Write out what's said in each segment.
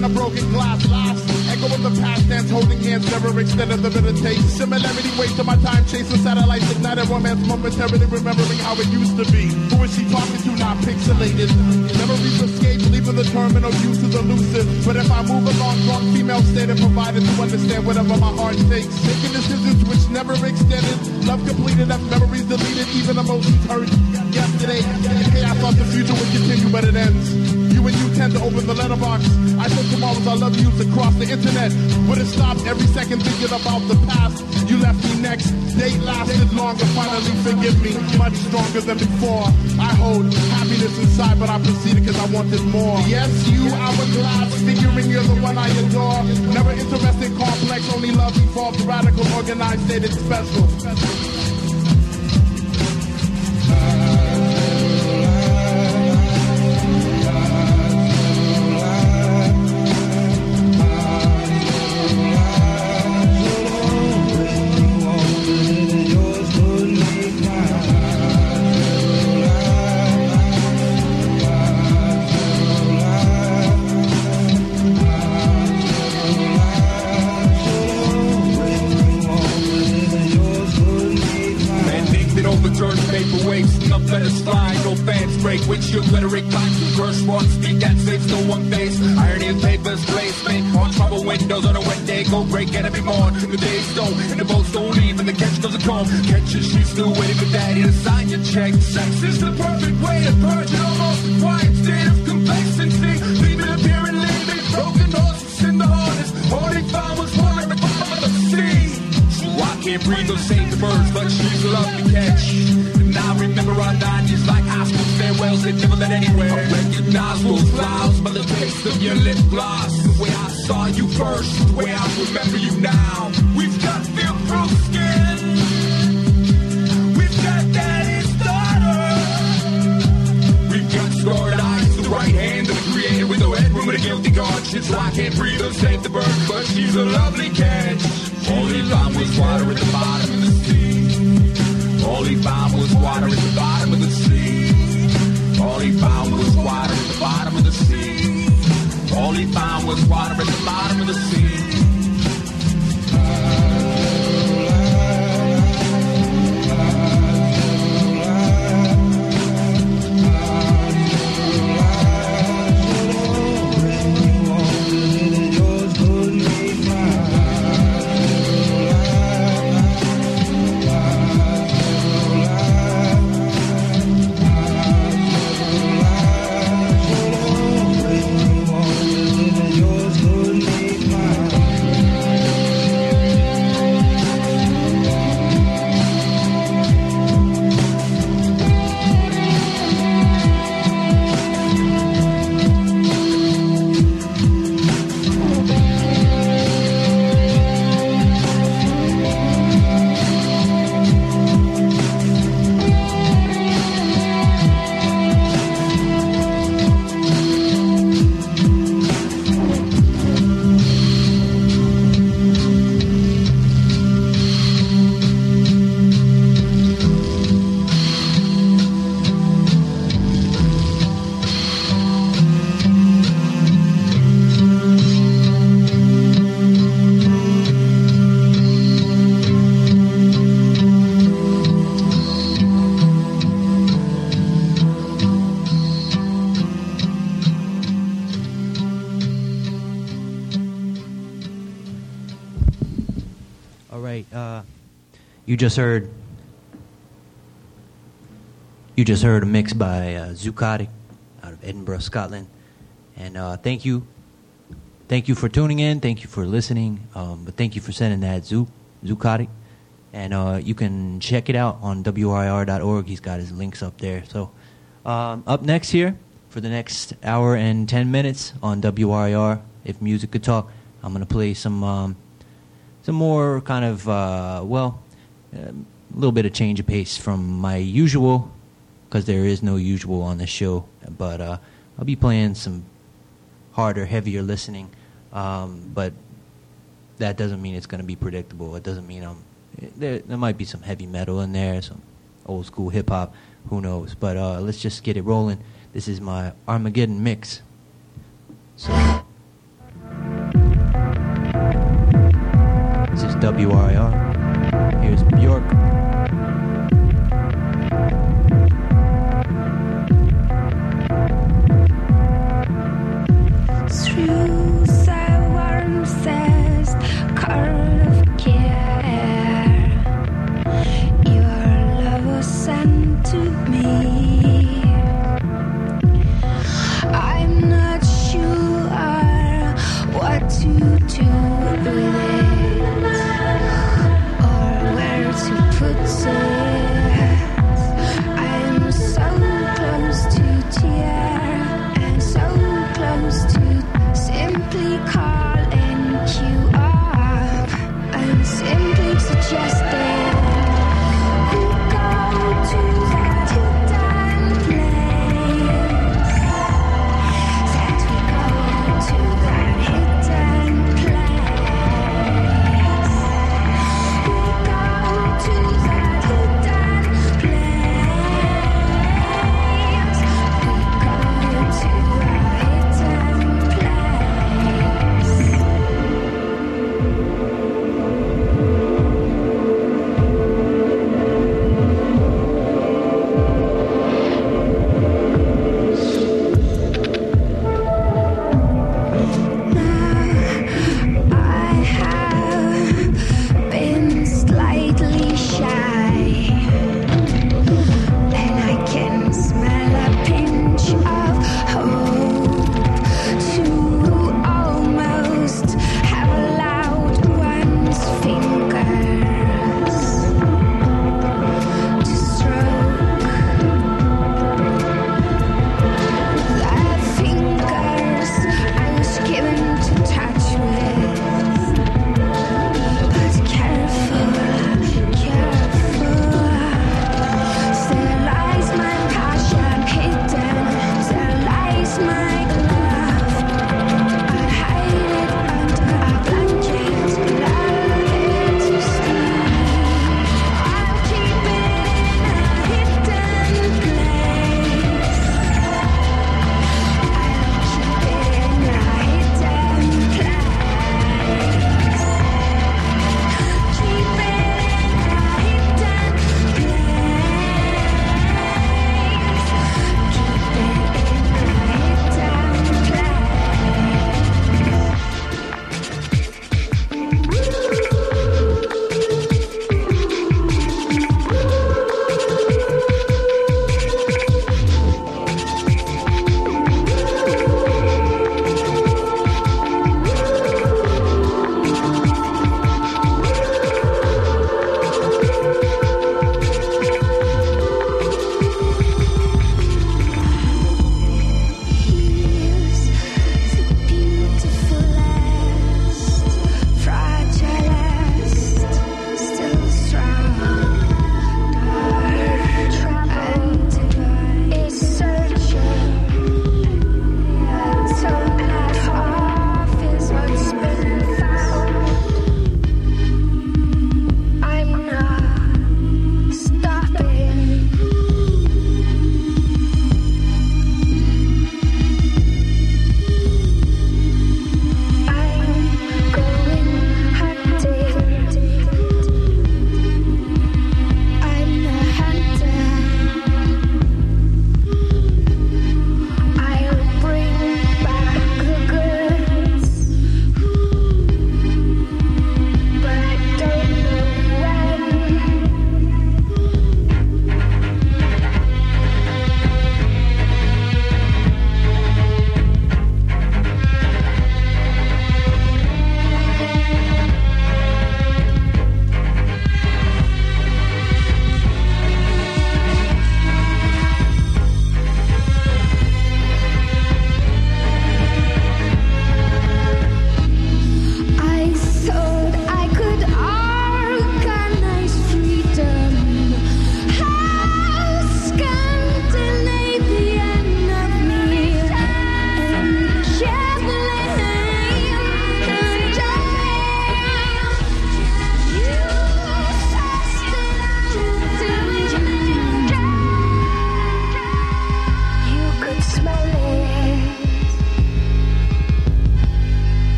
when a broken glass laughs. Echo in the past dance, holding hands, never extended the bitter taste. Similarity waits to my time chasing satellites, ignited romance momentarily, remembering how it used to be. Who is she talking to? Not pixelated. Memories escape, leaving the terminal due to the lucid. But if I move along, strong female state and provided to understand whatever my heart takes. Making decisions which never extended. Love completed, F memories deleted, even emotions hurt. Yesterday, chaos thought the future would continue, but it ends. You and you tend to open the letterbox. I said tomorrow's I love yous across the internet. Would have stopped every second thinking about the past. You left me next. Date lasted longer. Finally forgive me. Much stronger than before. I hold happiness inside, but I proceeded because I wanted more. Yes, you hourglass, figuring you're the one I adore. Never interested, complex, only love evolved. Radical, organized, dated, special. Windshield rhetoric, climbs through curse one speak that saves no one face. Irony of papers, placement on trouble windows on a wet day. Go break enemy morn. The days don't, and the boats don't leave, and the catch doesn't come. Catches, she's still waiting for daddy to sign your check. Sex is the perfect way to purge an almost quiet state of complacency. Leaving appearing, leaving broken horses in the harness. Holding farmers, water at the bottom of the sea. So I can't breathe or save the birds, but she's a lovely catch. Now remember our 90s like high school farewells, they never led anywhere. I recognize those flowers by the taste of your lip gloss. The way I saw you first, the way I remember you now. We've got feel-proof skin. We've got daddy's daughter. We've got scarred eyes, the right hand of the creator with no headroom and a guilty conscience. So I can't breathe or save the bird, but she's a lovely catch. All he found was water at the bottom of the sea. All he found was water at the bottom of the sea. All he found was water at the bottom of the sea. All he found was water at the bottom of the sea. You just heard a mix by Zuccotti out of Edinburgh, Scotland, and thank you for tuning in. Thank you for listening. But thank you for sending that Zuccotti, and you can check it out on WIR.org. He's got his links up there. So up next here for the next hour and 10 minutes on WIR, if music could talk, I'm gonna play some more kind of a little bit of change of pace from my usual, because there is no usual on this show, but I'll be playing some harder, heavier listening, but that doesn't mean it's going to be predictable. It doesn't mean there might be some heavy metal in there, some old school hip-hop, who knows, but let's just get it rolling. This is my Armageddon mix. So This is WRIR. Here's Bjork. Through the warmest curl of care, your love was sent to me. I'm not sure what to do with it or where to put it. I'm so close to tear and so close to simply calling you up. I'm simply suggesting we go to that hidden place. That we go to that hidden place. We go to that hidden place.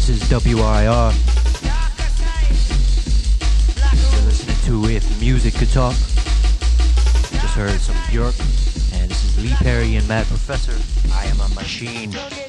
This is WIR. You're listening to If Music Could Talk. Just heard some Bjork. And this is Lee Perry and Mad Professor. I Am a Machine.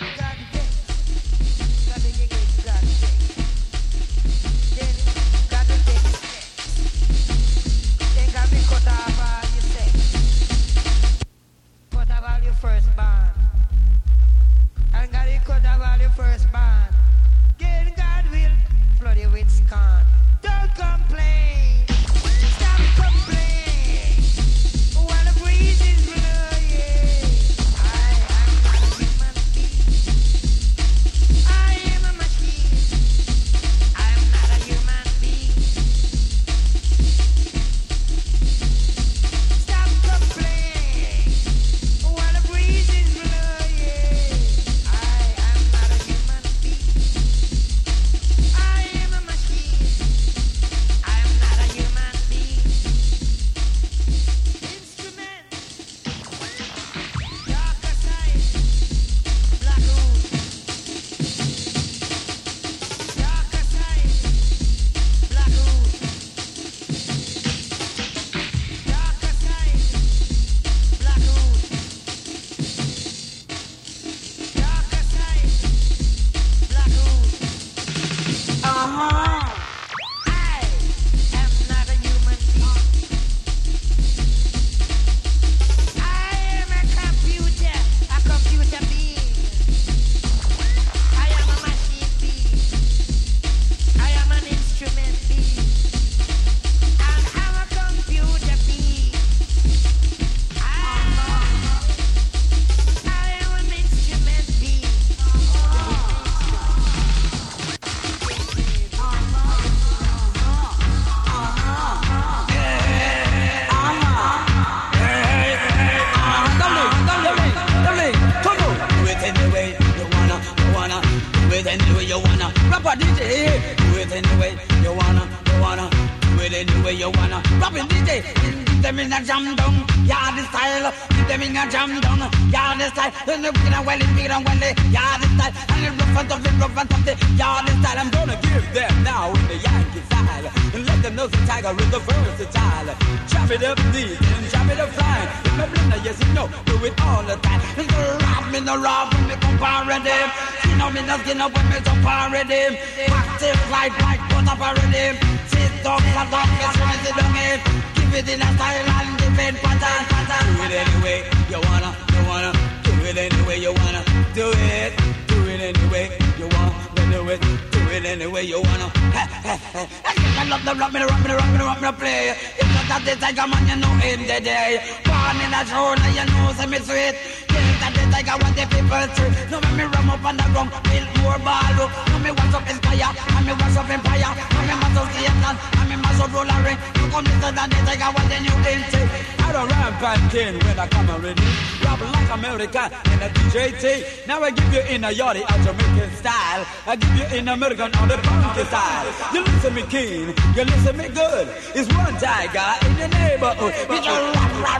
Now I give you in a yachty, a Jamaican style. I give you in American on the funky style. You listen me keen, you listen me good. It's one tiger in the neighborhood. We just rap,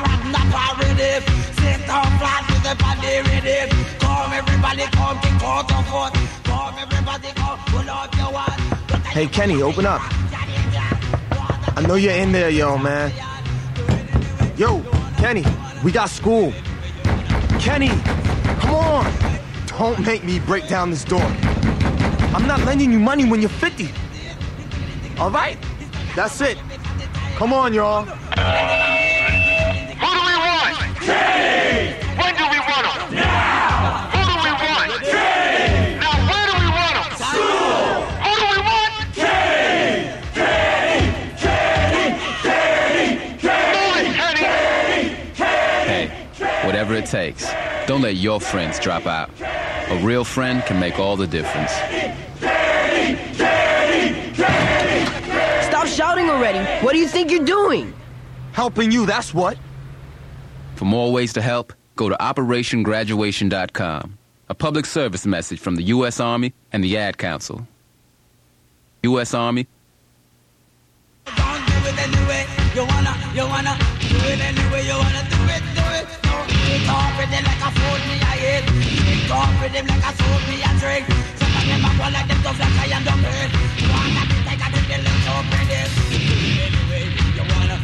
not rhythm. Sit down flat with the body rhythm. Come everybody, come kick out of foot. Come everybody, come pull up your one. Hey Kenny, open up. I know you're in there, yo, man. Yo, Kenny, we got school. Kenny, come on. Don't make me break down this door. I'm not lending you money when you're 50. All right? That's it. Come on, y'all. Who do we want? Kenny! When do we want him? Now! Who do we want? Kenny! Now where do we want him? School! Who do we want? Kenny! Hey, whatever it takes, don't let your friends drop out. A real friend can make all the difference. Stop shouting already. What do you think you're doing? Helping you, that's what. For more ways to help, go to OperationGraduation.com. A public service message from the U.S. Army and the Ad Council. U.S. Army. Don't do it anyway. You wanna do it anyway. You wanna do it. Take off with them like a food me I eat. Take off with them like a food me I drink. Some of them a go like them tough like I am the bird. One that they take a big little so pretty. Anyway, you wanna.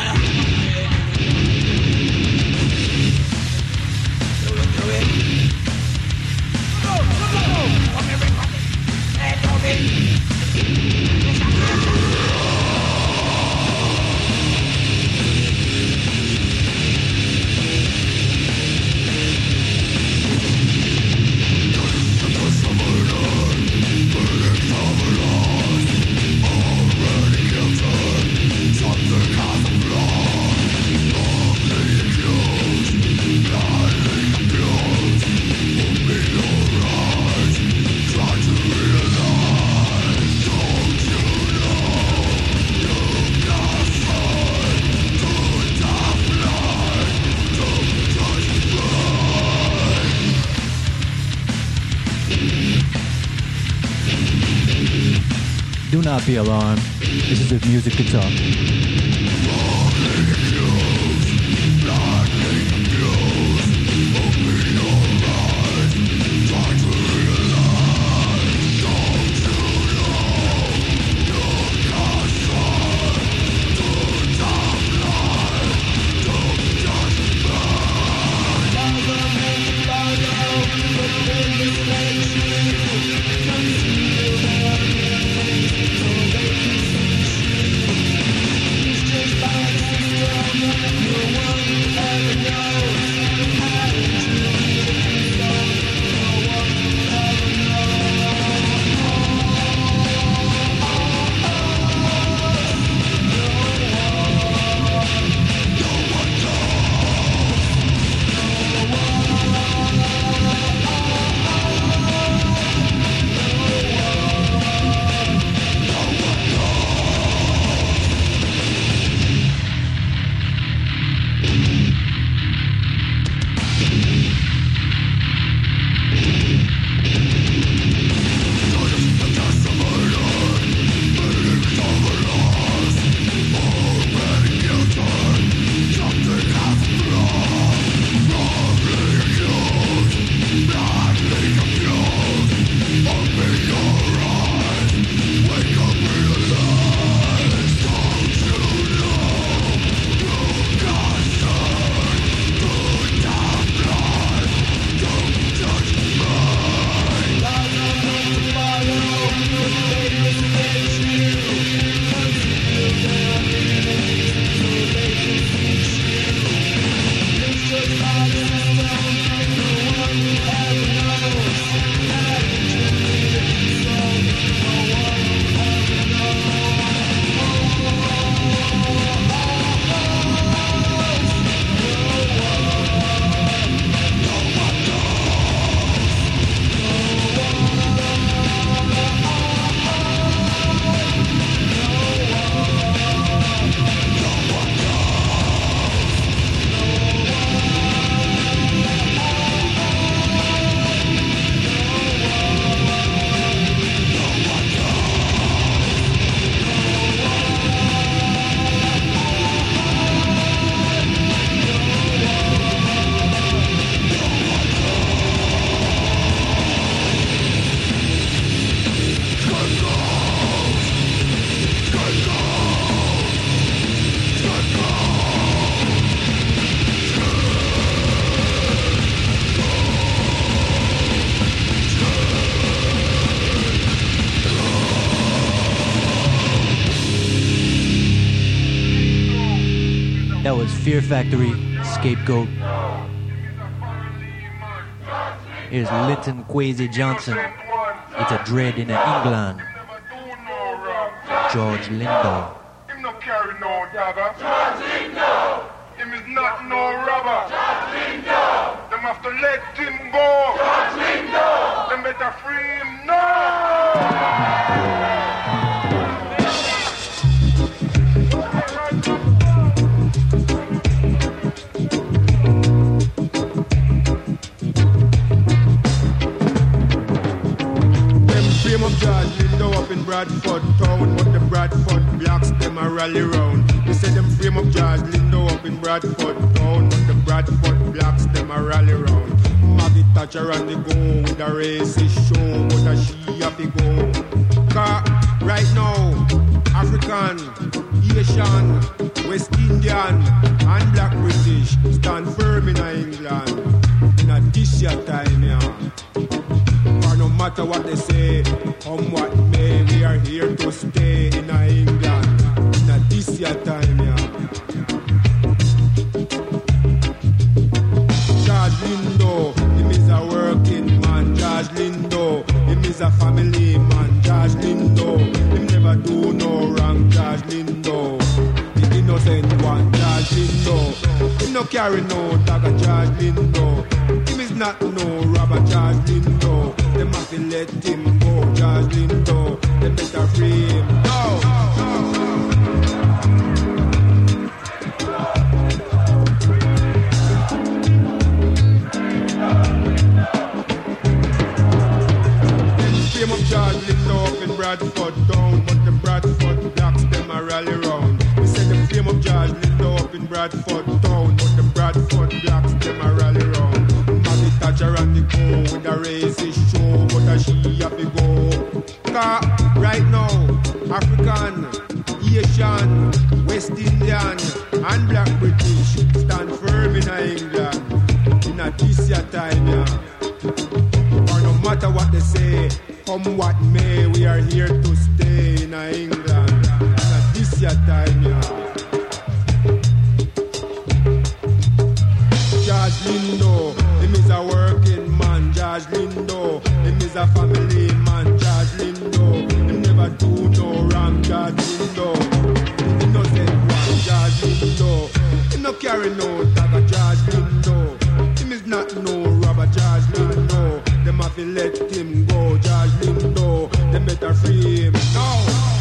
Do it. Go. Come everybody. Hey, Toby. Do not be alarmed. This is the music guitar. That was Fear Factory, Scapegoat. Here's Linton Kwesi Johnson. It's a dread in England. George Lindo. Him no carry no dagger. George Lindo. Him is not no robber. George Lindo. Them have to let him go. George Lindo. Them better free him now. Frame up George Lindo up in Bradford town, but the Bradford blacks them a rally round. They say them frame up George Lindo up in Bradford town, but the Bradford blacks them a rally round. Maggie Thatcher on the go with a racist show, but a she to go. Cause right now, African, Asian, West Indian, and Black British stand firm in England. In a this year time, yeah. For no matter what they say, come what may, we are here to stay in England. In a this year time, yeah. George Lindo, him is a working man. George Lindo, him is a family man. George Lindo, him never do no wrong. George Lindo, the innocent one. George Lindo, him no carry no dagger. George Lindo, him is not no robber. George Lindo, them have to let him go. George Lindo, them better free him. No. George Lindo up in Bradford town, but the Bradford blacks them a rally round. We said the fame of George Lindo up in Bradford town, but the Bradford blacks them a rally round. Maggie Thatcher and the go with a racist show, but a she have to go. Cause right now, African, Asian, West Indian, and Black British stand firm in England. In a this year time, yeah. Or no matter what they say, come what may, we are here to stay in England. At this year time, yeah. George Lindo, him is a working man. George Lindo, him is a family man. George Lindo, him never do no wrong. George Lindo, the innocent one. George Lindo, him no carry no dagger. George Lindo, him is not no robber. George Lindo, them have to let him go. George Lindo, them better free him now.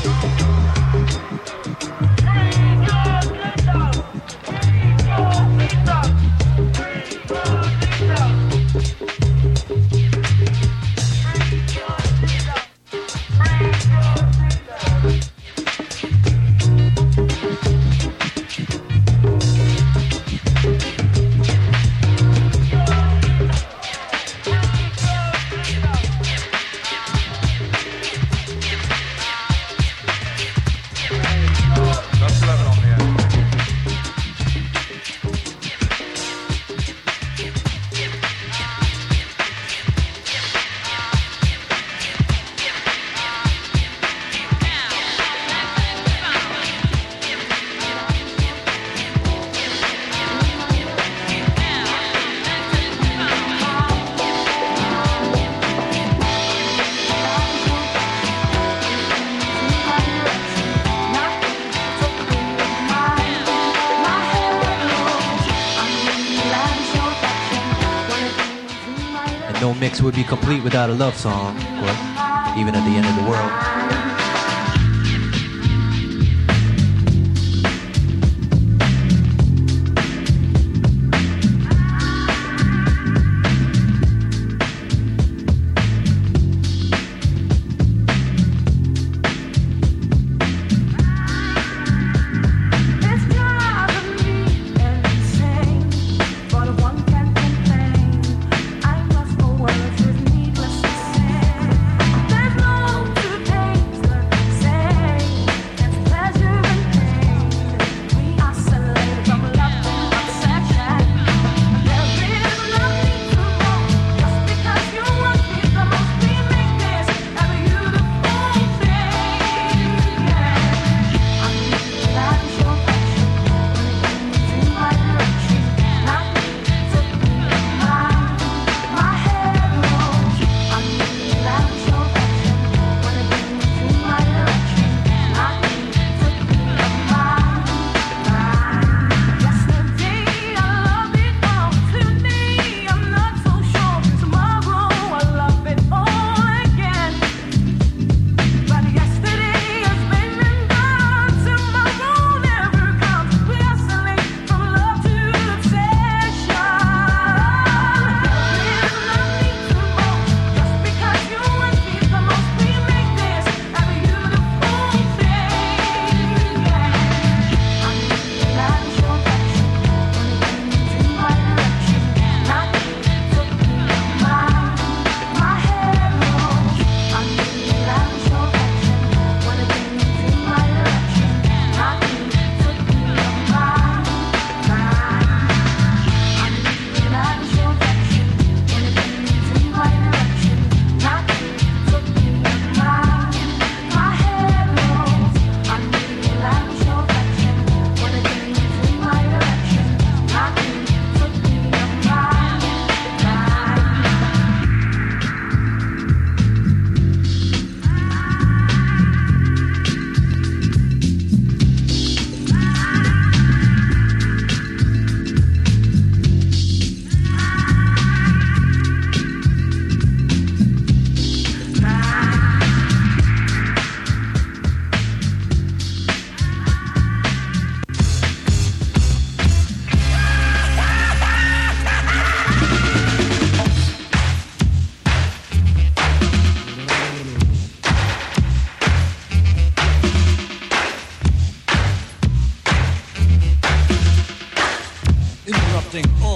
No mix would be complete without a love song, of course, even at the end of the world. There's no two days.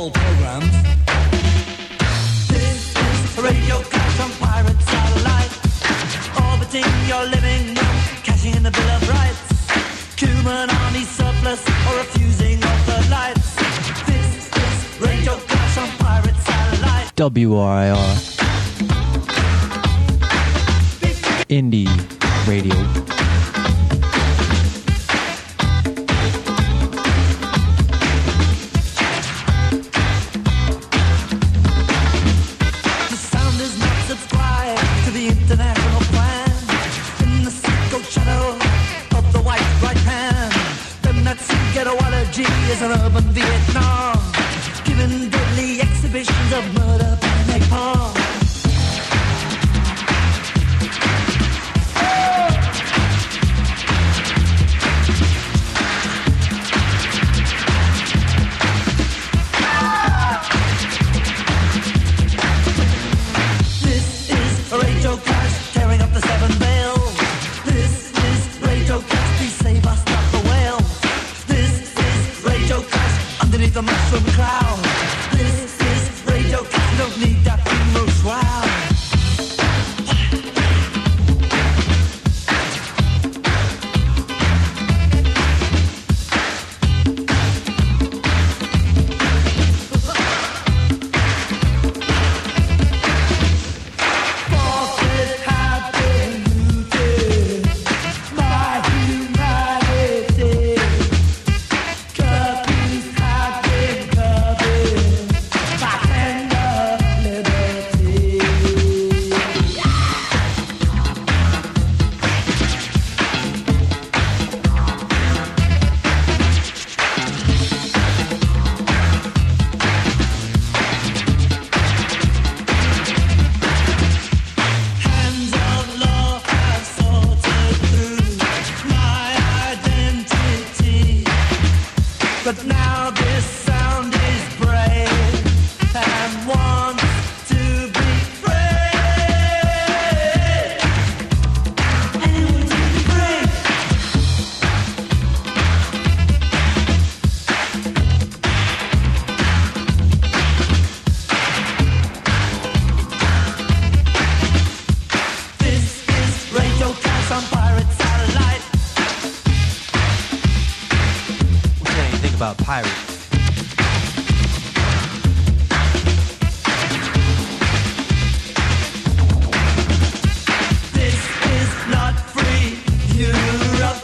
all programs. This is Radio Clash on Pirate Satellite, orbiting your living room, cashing in the Bill of Rights. Human army surplus or refusing of the lights. This is Radio Clash on Pirate Satellite. WRIR Indie Radio. The sound is not subscribed to the international plan. In the Cisco channel of the white right hand, the Nazi ghettoology is an urban Vietnam, giving deadly exhibitions of murder by napalm. This is Radio Clash tearing up the seven veils. This is Radio Clash, please save us, stop the whale. This is Radio Clash underneath the mushroom cloud. This is Radio Clash, you don't need that funeral shroud. Forces have been looted, my humanity. Curfews have been curbed, my tender liberty. Hands of law have sorted through my identity, but now this sound is brave and wants to be free. Anyone to be free. This is Radio Clash on Pirate Satellite. What do you think about pirates? This is not free Europe,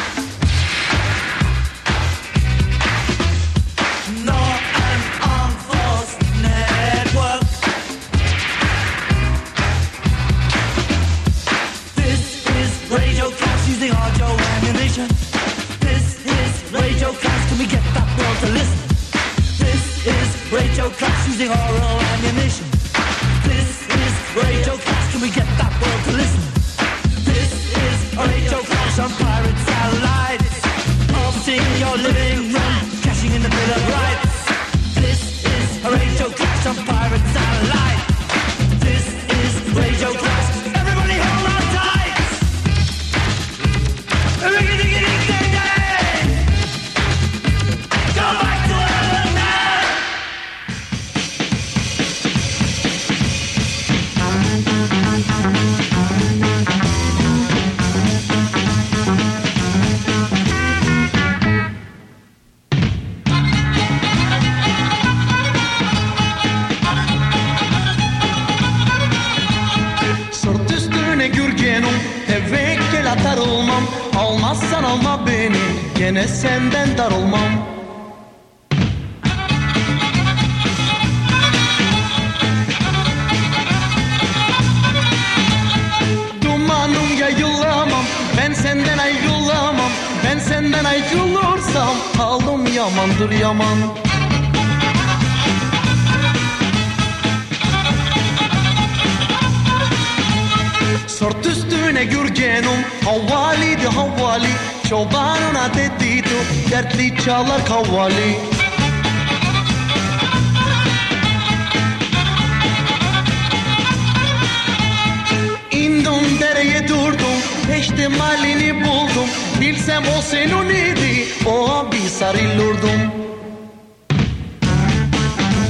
nor an armed force network. This is Radio Clash using audio ammunition. This is Radio Clash, can we get that world to listen? This is Radio Clash using oral ammunition. This is Radio Clash, can we get that world to listen? This is Radio Clash on Pirate Satellite, orbiting your living room, cashing in the Bill of Rights. This is Radio Clash on Pirate Satellite. This is Radio Clash. Everybody hold on tight. Go back to heaven now. Sırt üstüne gürgenim, tevekkül atar olmam. Almazsan alma beni, gene senden darılmam. Dumanım yayılamam, ben senden ayrılamam. Ben senden ayrılırsam, halim yamandır yaman. Sırt üstüne gürgenim, havvaliydi havvali. Çobanına dediydi, dertli çalar kavvali. İndim dereye durdum, ihtimalini buldum. Bilsem o senin idi, o bir sarılırdım.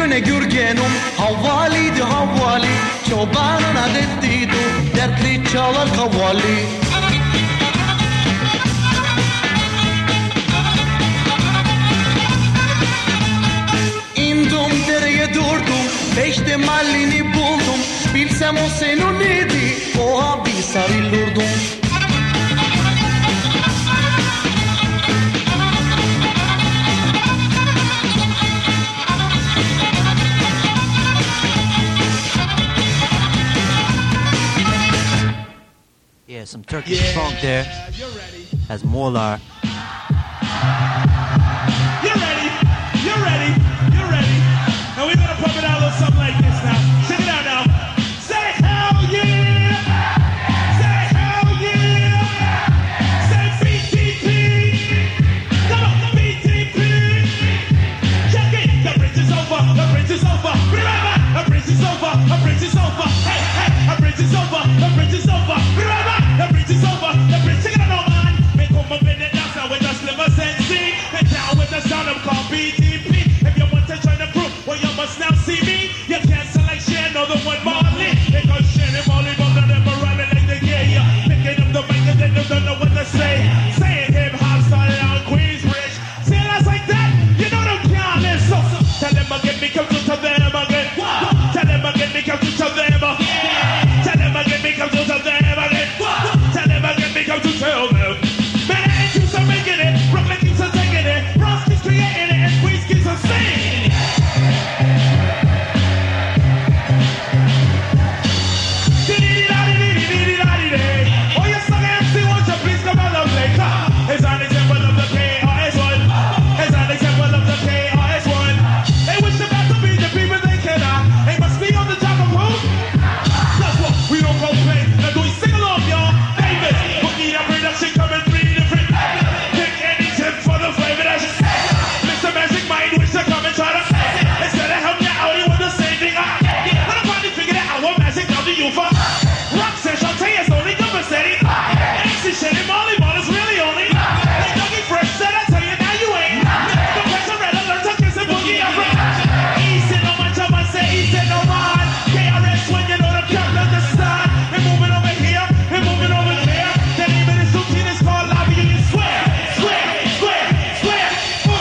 güne gürgenum havvaliydi havvali çobanın adettiydi dertli çalar kavvali İndim dereye durdum beşte mallini buldum bilsem o senin idi o abi sarılırdım Yeah, some Turkish funk there. Has Molar. You're ready. You're ready. You're ready. Now we're gonna pump it out a little something like this now. Check it out now. Say hell yeah. Say hell yeah. Say BTP. Come on, BTP. Check it. The bridge is over. The bridge is over. Remember, the bridge is over. The bridge is over. Hey, hey, the bridge is over. The bridge is over. Remember, the bridge is over. The bridge. Check it out, no man. Make home a minute now. Now with the slimmer sensei. And down with the sound of called BTP. If you want to try to prove, well you must now see me. You can't select share, no the one Marley. Because share and Marley, but none of them running like they get ya. Picking up the mic and they don't know what to say. Saying hip hop started out in Queensbridge. Say that's like that, you know them can't live. So tell them again, me come to them again. Tell them again, me come to them again. Tell them again, me come to them again. Tell them again, me come to tell them. Man, I ain't keeps on making it. Brooklyn keeps on taking it. Bronx keeps creating it. And Queens keeps on singing. Oh, you suck MC, won't you please come on up later? It's an example of the KRS-One. It's an example of the KRS-One. They wish them not to be the people they cannot. They must be on the top of who? That's what we don't go play. Now do we sing along, y'all? David, Boogie and production coming 3 different. Pick any tip for the flavor that's Mr. Magic Mind, wish to come and try to instead of help you out, you want the same thing. When I finally figured out what magic now do you for? Rock says Shantae is only good for steady. MC Shelly Molly Ball is really only. Like Dougie Fresh said, I tell you now you ain't. The pressure red alert to kiss and boogie up. East in no much of say east in no mind. KRS when you know the captain of the side. We're moving over here, we're moving over there. The name of this routine is called Lobby Union Square. Square, square, square.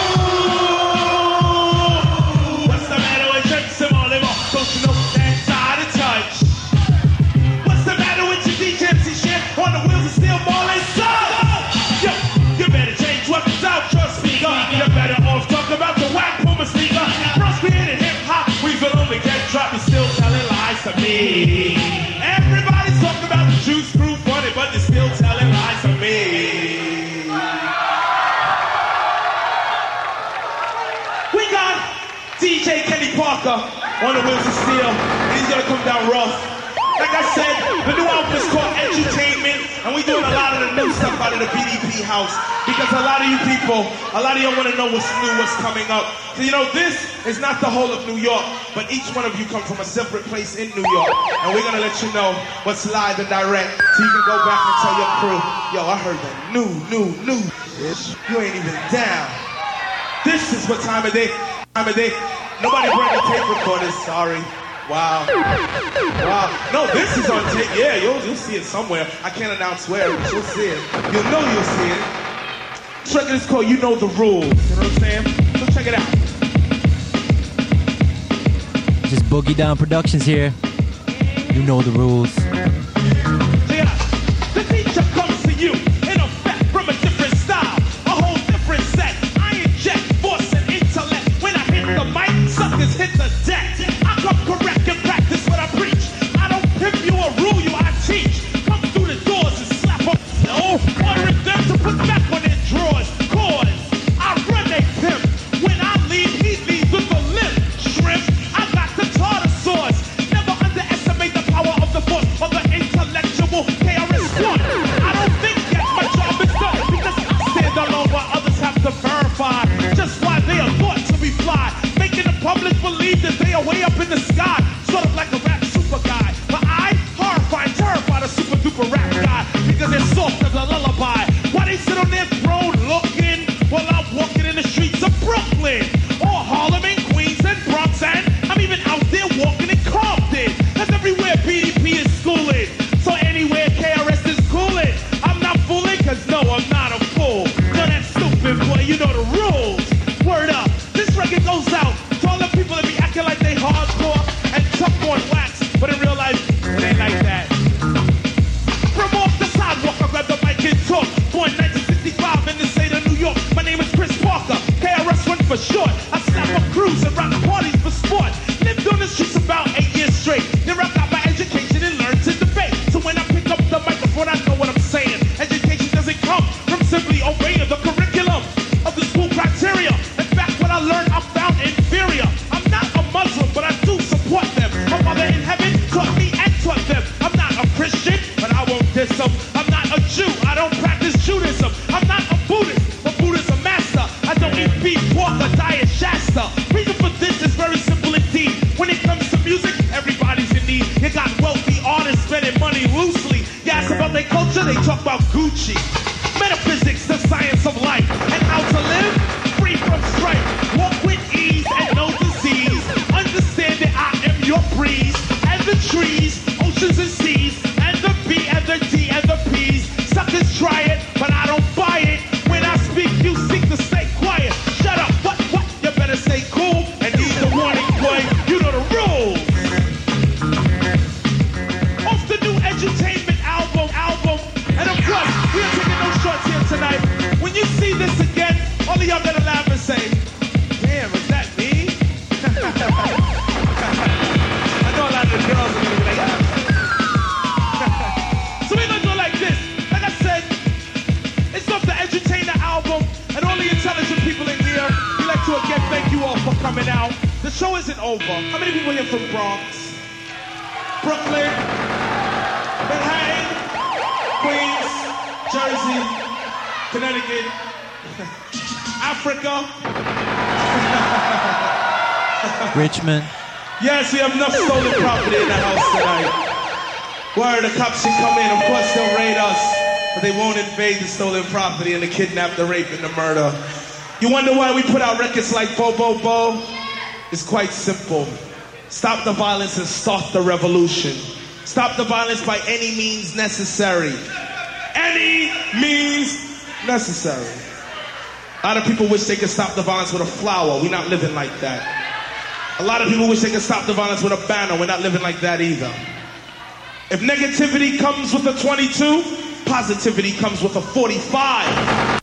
Ooh. What's the matter with James and Molly Ball? Don't you know that's out of touch? What's the matter with your DJ MC shit? On the wheels of steel ball and stuff. Yo, you better change weapons out your speaker. You better off talk about the whack Puma sneaker. Bros created hip hop, we will only get dropped. You still telling lies to me. Everybody's talking about the Juice Crew funny, but they're still telling lies to me. We got DJ Kenny Parker on the wheels of steel. He's gonna come down rough. Like I said, the new album is called Entertainment, and we're doing a lot of the new stuff out of the BDP house because a lot of you people, a lot of you want to know what's new, what's coming up. So you know, this is not the whole of New York, but each one of you come from a separate place in New York, and we're gonna let you know what's live and direct, so you can go back and tell your crew, yo, I heard the new, bitch. You ain't even down. This is what time of day. Nobody bring the tape recorders, sorry. Wow. No, this is on tape. Yeah, you'll see it somewhere. I can't announce where, but you'll see it. You'll know you'll see it. This record is called You Know the Rules. You know what I'm saying? So check it out. Just Boogie Down Productions here. You know the rules. Yeah, the teacher comes to you in effect from a different style, a whole different set. I inject force and intellect. When I hit the mic, suckers hit the deck. I come correct and practice what I preach. I don't pimp you or rule you, I teach. Come through the doors and slap up. No, ordering them to put back on their drawers. Cause I run they pimp. When I leave, he leaves with a limp. Shrimp, I got the tartar sauce. Never underestimate the power of the force of the Buddhism. I'm not a Jew, I don't practice Judaism. I'm not a Buddhist, but Buddha's a master. I don't eat beef, pork, or diet Shasta. Reason for this is very simple indeed. When it comes to music, everybody's in need. You got wealthy artists spending money loosely. You ask about their culture, they talk about Gucci. Metaphysics, the science of life, and how to live free from strife. Walk with ease and no disease. Understand that I am your breeze, and the trees, oceans and seas, and the B and the D and the P's. Suckers try it, but I don't buy it. When I speak, you seek to stay quiet. Shut up, what? You better stay cool and need the warning, boy. You know the rules. Off the new edutainment album. And of course, we are taking no shorts here tonight. When you see this again, all of y'all better laugh and say, damn, is that me? I know a lot of the girls are gonna be like, So we're gonna do it like this. Like I said, it's off the Edutainer album, and all the intelligent people in here, we'd like to again thank you all for coming out. The show isn't over. How many people here from Bronx? Brooklyn? Manhattan? Queens, Jersey, Connecticut, Africa. Richmond. Yes, we have enough stolen property in the house tonight. Word, the cops should come in. Of course, they'll raid us, but they won't invade the stolen property and the kidnap, the rape, and the murder. You wonder why we put out records like Bo Bo Bo? It's quite simple. Stop the violence and start the revolution. Stop the violence by any means necessary. Any means necessary. A lot of people wish they could stop the violence with a flower. We're not living like that. A lot of people wish they could stop the violence with a banner. We're not living like that either. If negativity comes with a 22, positivity comes with a 45.